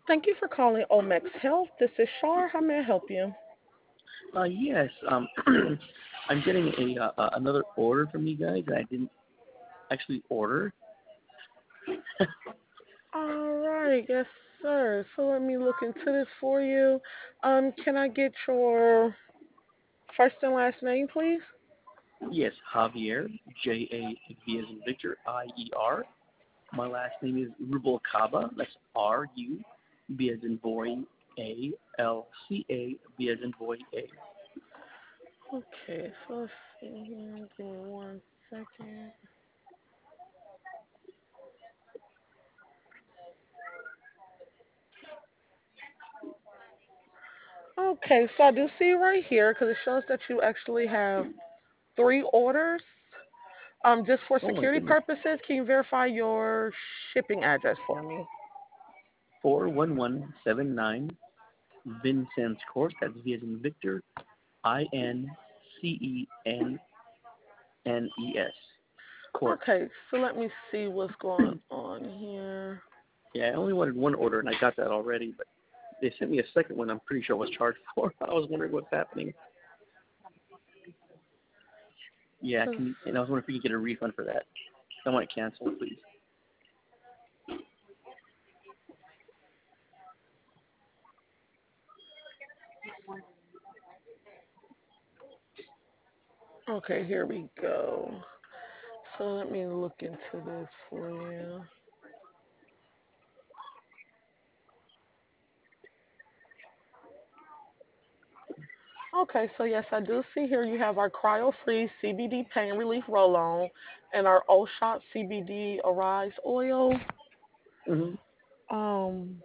Thank you for calling Omex Health. This is Shar. How may I help you? Yes. I'm getting another order from you guys that I didn't actually order. All right, yes, sir. So let me look into this for you. Can I get your first and last name, please? Yes, Javier, J-A V as in Victor, I-E-R. My last name is Rubalcaba. That's R-U, B as in boy, A-L-C-A, B as in boy, A. Okay, so let's see here. Give me 1 second. Okay, so I do see right here because it shows that you actually have three orders. Just for Oh my security goodness. purposes, can you verify your shipping address for me? 41179 Vincennes Court. That's V as in Victor, I-N-C-E-N-N-E-S. Court. Okay, so let me see what's going on here. Yeah, I only wanted one order and I got that already, but they sent me a second one I'm pretty sure I was charged for. I was wondering what's happening. Yeah, 'Cause- and I was wondering if we could get a refund for that. I want to cancel, please. Okay, here we go. So let me look into this for you. Okay, so yes, I do see here you have our cryo-free CBD pain relief roll-on and our O-Shot CBD Arise oil. Hmm. Um,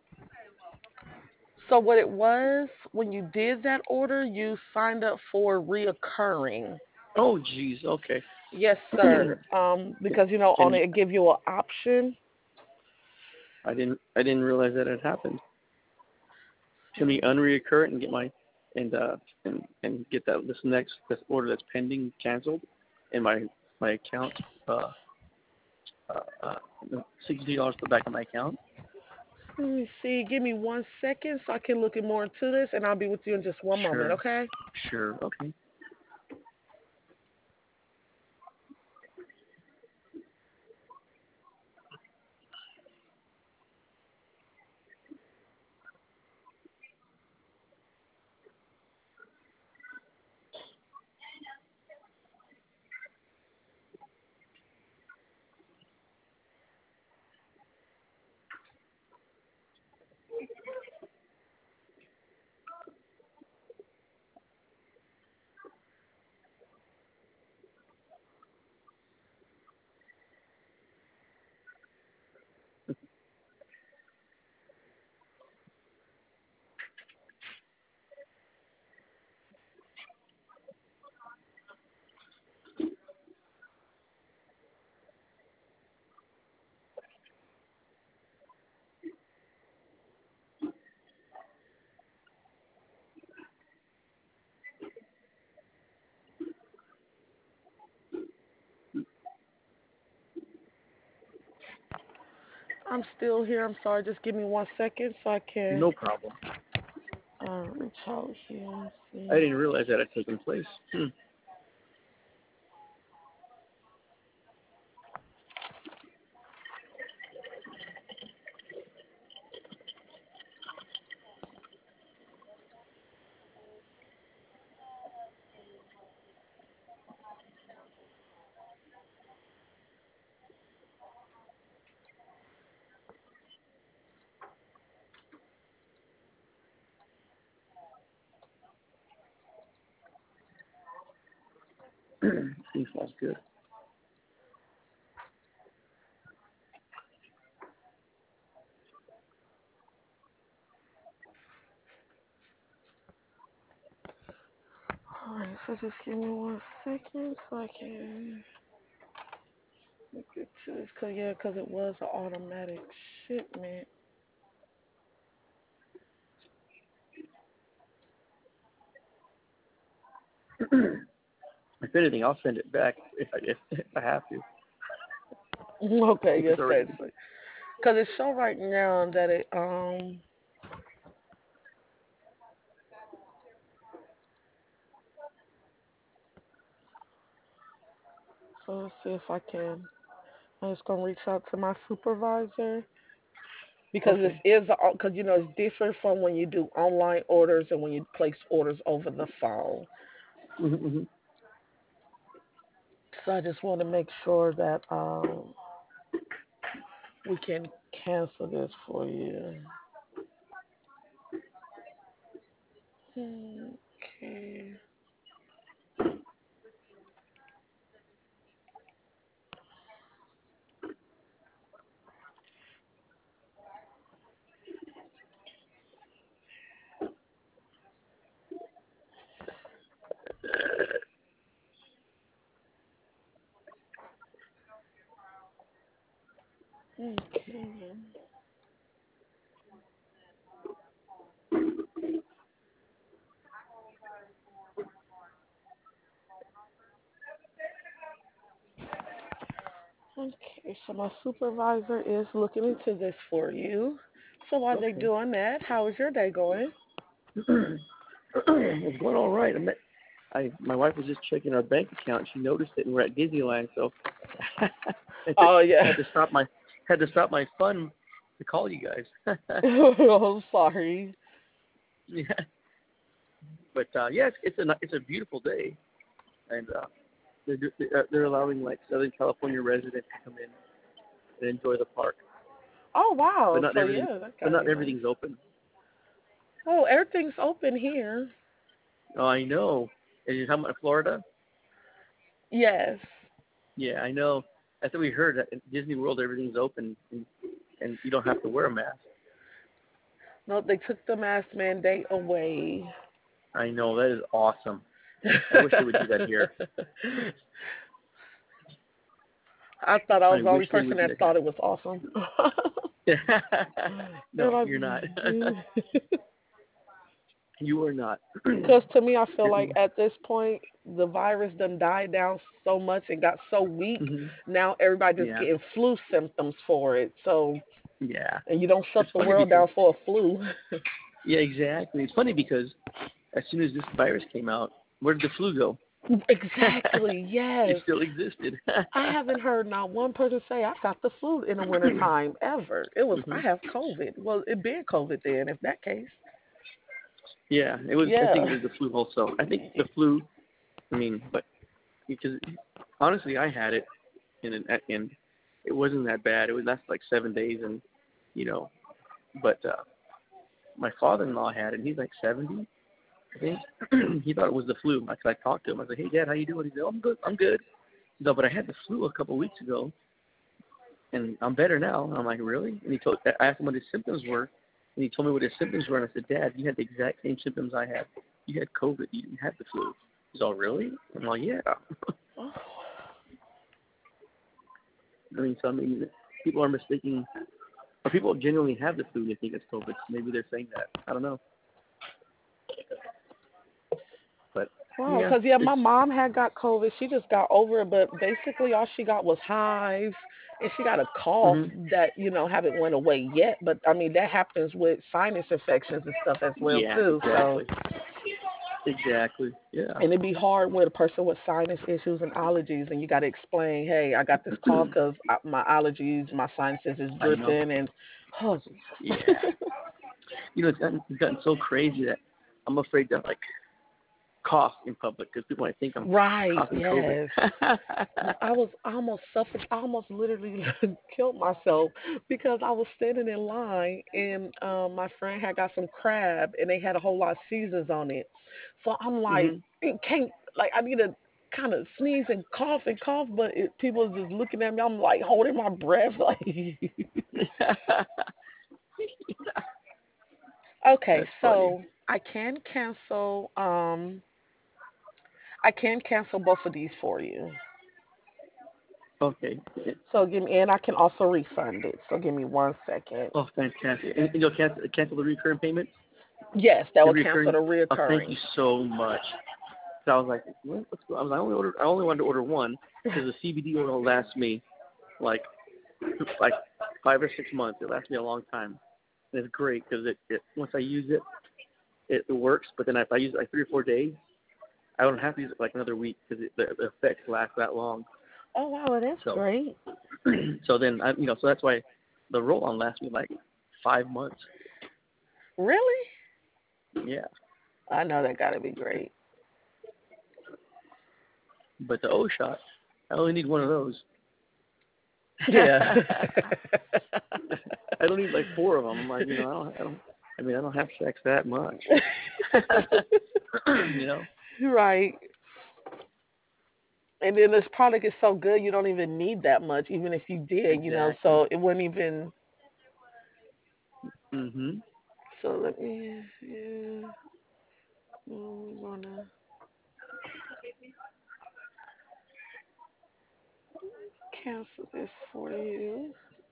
so what it was when you did that order, you signed up for reoccurring. Oh, geez. Okay. Yes, sir. Because on And it give you an option. I didn't realize that it happened. Should we unreoccur it and get my and get this order that's pending canceled, and my account uh uh $60 put back in my account? Let me see. Give me 1 second so I can look more into this, and I'll be with you in just one moment, Sure. okay? Sure. Okay. I'm still here. I'm sorry. Just give me 1 second so I can No problem. reach out here and I see. didn't realize that had taken place. He smells good. All right, so just give me 1 second so I can look into this. Cause it was an automatic shipment. If anything, I'll send it back if I have to. Okay, If yes, it's already. certainly. Cause it show right now that it so let's see if I can. I'm just gonna reach out to my supervisor because this Okay. is because it's different from when you do online orders and when you place orders over the phone. Mm-hmm. So I just want to make sure that we can cancel this for you. Okay. Okay. Okay. So my supervisor is looking into this for you. So while they're Okay. doing that, how is your day going? It's going all right. My wife was just checking our bank account. She noticed it, and we're at Disneyland, so I Oh yeah. had to stop my fun to call you guys. Oh, sorry. Yeah, but yeah, it's a beautiful day, and they're allowing like Southern California residents to come in and enjoy the park, Oh but wow. not So everything, yeah, that but gotta not be nice. everything's open. Oh, everything's open here. Oh, I know. And you talking about Florida? Yes. Yeah, I know. That's what we heard. That in Disney World, everything's open, and you don't have to wear a mask. No, they took the mask mandate away. I know that is awesome. I wish they would do that here. I thought I was I the wish only they person would do that that thought it was awesome. here. They're No, like, you're not. You are not. because to me, I feel like at this point, the virus done died down so much and got so weak. Hmm. Now everybody just Yeah, getting flu symptoms for it. So, yeah. and you don't shut It's the funny world because down for a flu. yeah, exactly. It's funny because as soon as this virus came out, where did the flu go? Exactly. It Yes. still existed. I haven't heard not one person say I got the flu in the wintertime ever. It was I Hmm. have COVID. Well, it been COVID then, if that case. Yeah, it was. I think it Yeah. was the flu also. I think the flu. I mean, but because honestly, I had it, and it wasn't that bad. It was lasted like 7 days, and you know, but my father-in-law had it. And he's like 70, I think. He thought it was the flu. I talked to him. I said, "Hey, Dad, how you doing?" He said, "Oh, I'm good. I'm good." He's like, "But I had the flu a couple of weeks ago, and I'm better now." And I'm like, "Really?" And I asked him what his symptoms were, and he told me what his symptoms were. And I said, "Dad, you had the exact same symptoms I had. You had COVID. You didn't have the flu." He's all, "Really?" I'm like, "Yeah." Oh, I mean, so I mean, people are mistaking, or people genuinely have the flu and they think it's COVID. Maybe they're saying that. I don't know, but wow. yeah, Cause yeah, it's. my mom had got COVID. She just got over it, but basically all she got was hives, and she got a cough Hmm. that haven't went away yet. But I mean that happens with sinus infections and stuff as well Yeah, too. So exactly, exactly. Yeah. and it'd be hard with a person with sinus issues and allergies, and you got to explain, hey, I got this cough because my allergies, my sinuses is I know. dripping, and oh Yeah. Jesus. It's gotten so crazy that I'm afraid to like cough in public because people might think I'm Right, coughing COVID. yes. I almost suffered. I almost literally killed myself because I was standing in line and my friend had got some crab and they had a whole lot of seasons on it. So I'm like, Mhm. it can't like I need to kind of sneeze and cough, but people are just looking at me. I'm like holding my breath, like. Okay, That's funny. so I can cancel both of these for you. Okay. So give me, and I can also refund it. So give me 1 second. Oh, fantastic. And you'll cancel the recurring payment? Yes, that The will cancel recurring? the Oh, thank reoccurring. you so much. So I was like, what's going on? I only wanted to order one because the CBD oil lasts me like 5 or 6 months. It lasts me a long time. And it's great because it once I use it, it works. But then if I use it like 3 or 4 days, I don't have to use it for like another week because the effects last that long. Oh wow, well, that's So great. so then so that's why the roll-on lasts me like 5 months. Really? Yeah. I know that got to be great. But the O shot, I only need one of those. Yeah. I don't need like four of them. I'm like, I don't have sex that much. you know. Right. And then this product is so good, you don't even need that much, even if you did. Exactly. So it wouldn't even. Mhm. So let me. Yeah. I'm gonna cancel this for you.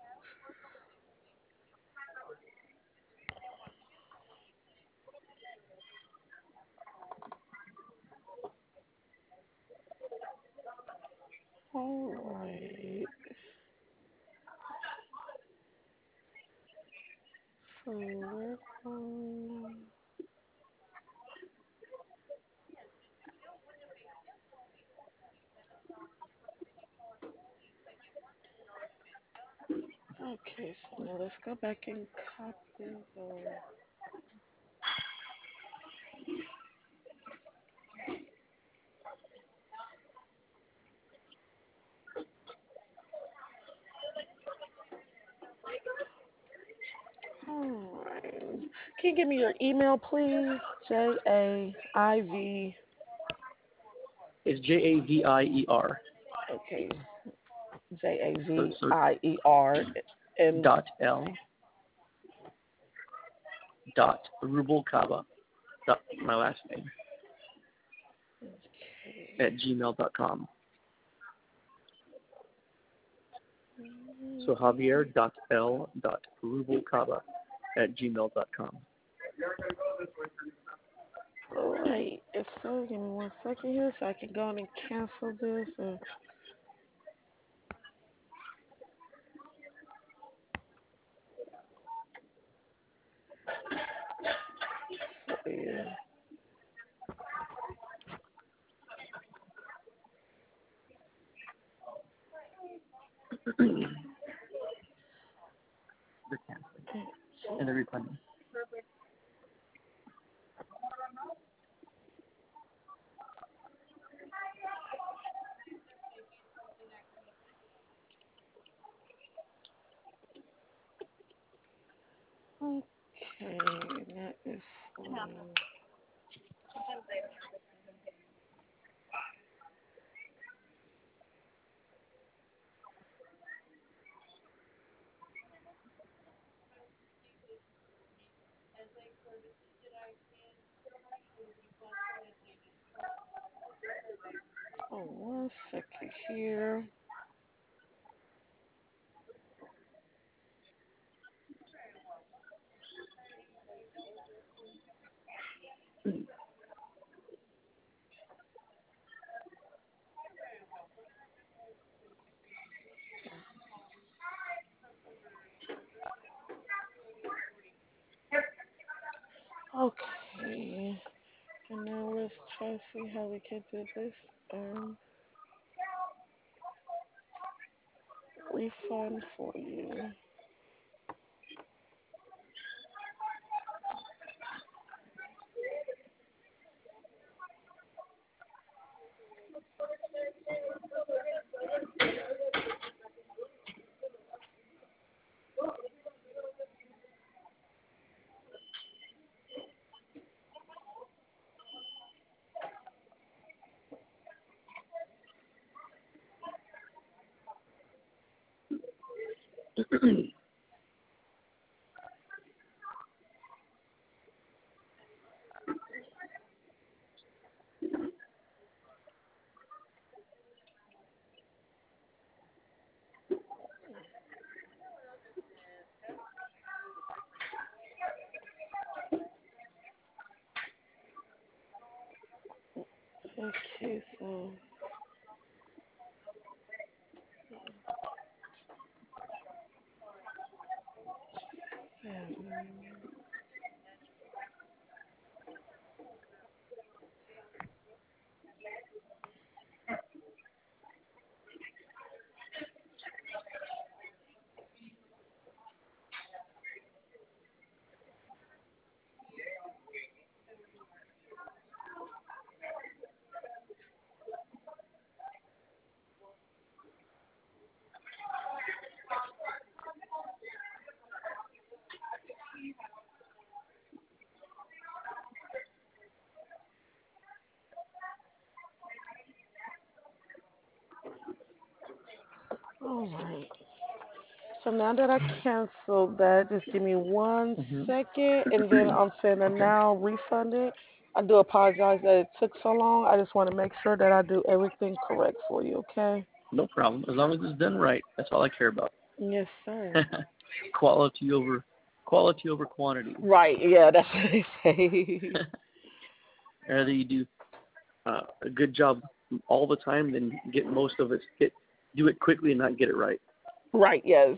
All right. So we're going. Okay, so now let's go back and copy the. All right. Can you give me your email, please? JAIV. It's JAVIER. Okay. J A So V so I E R. And dot L dot Rubalcaba dot my last name okay. at gmail.com. So Javier dot L dot Rubalcaba at gmail.com. All right. If so, give me 1 second here so I can go on and cancel this. Yeah. The canceling and the refunding. Okay, that is for. Oh, 1 second here. Okay, and now let's try to see how we can do this. Um, Refund for you. Okay, so All right. So now that I canceled that, just give me one Hmm. second, and then I'm finna Okay. now refund it. I do apologize that it took so long. I just want to make sure that I do everything correct for you, okay? No problem. As long as it's done right, that's all I care about. Yes, sir. quality over quality over quantity. Right, yeah, that's what they say. Rather you do a good job all the time than get most of it. Do it quickly and not get it right. Right, yes.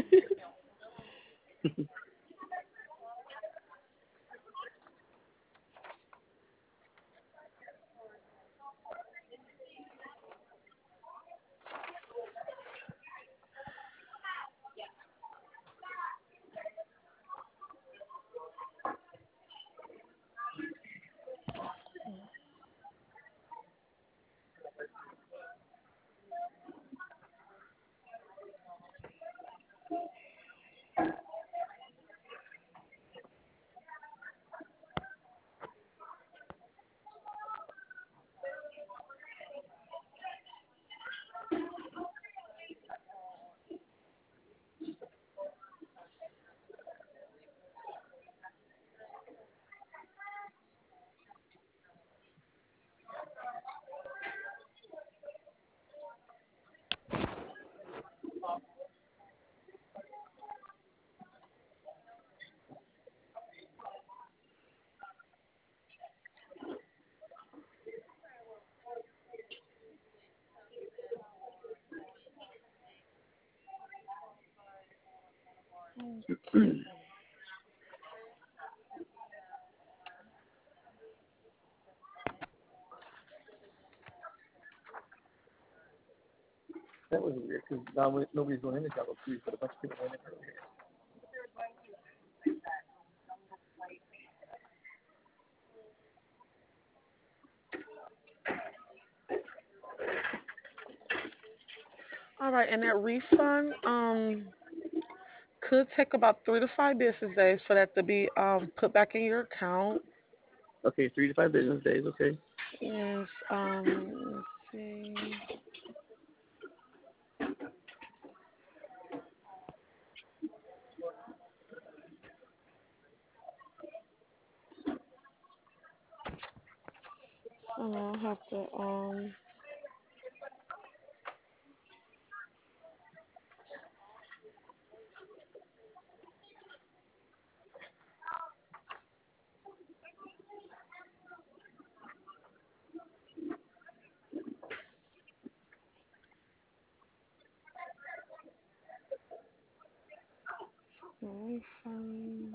That was weird because nobody's going in the Java Cruise, but a bunch of people went in earlier. All right, and that refund could take about 3 to 5 business days for that to be put back in your account. Okay, 3 to 5 business days. Okay. Yes, let's see. So I'll have to refund.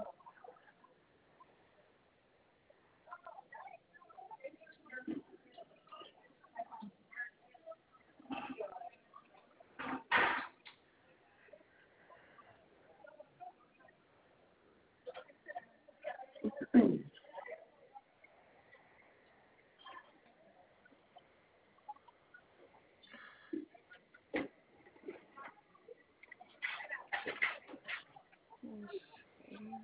Let's see.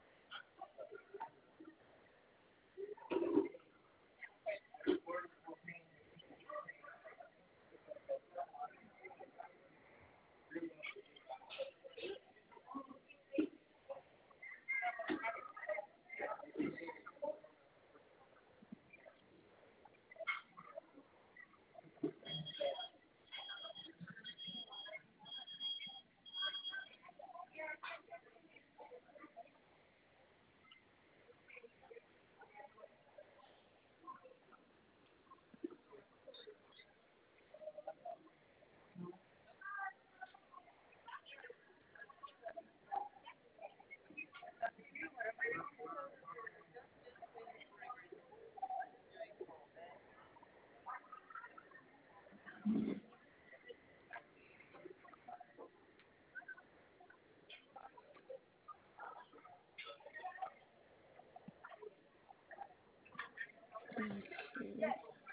Okay.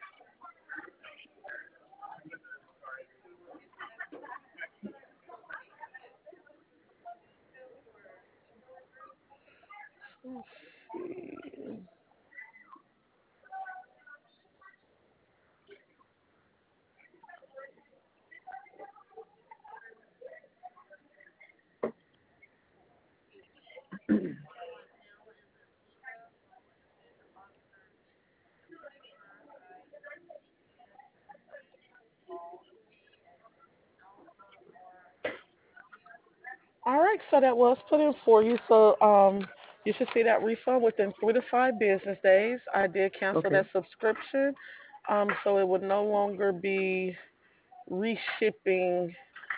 Let's see. so that was put in for you. So you should see that refund within 3 to 5 business days. I did cancel Okay. that subscription, so it would no longer be reshipping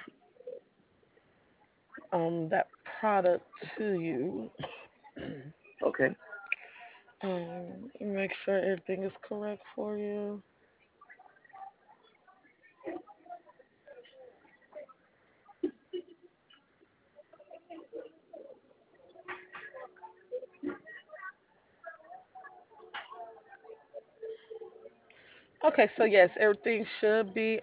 that product to you. Okay. Make sure everything is correct for you. Okay, so yes, everything should be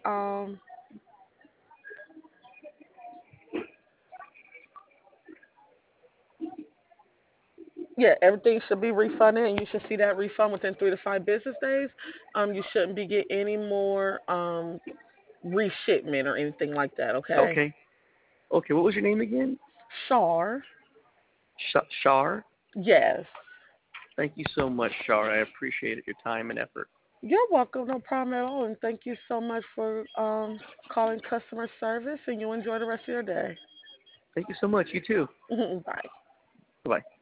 yeah, everything should be refunded, and you should see that refund within 3 to 5 business days. You shouldn't be getting any more reshipment or anything like that. Okay. Okay. Okay. What was your name again? Shar. Shar. Yes. Thank you so much, Shar. I appreciate it, your time and effort. You're welcome. No problem at all. And thank you so much for calling customer service. And you enjoy the rest of your day. Thank you so much. You too. Bye. Bye.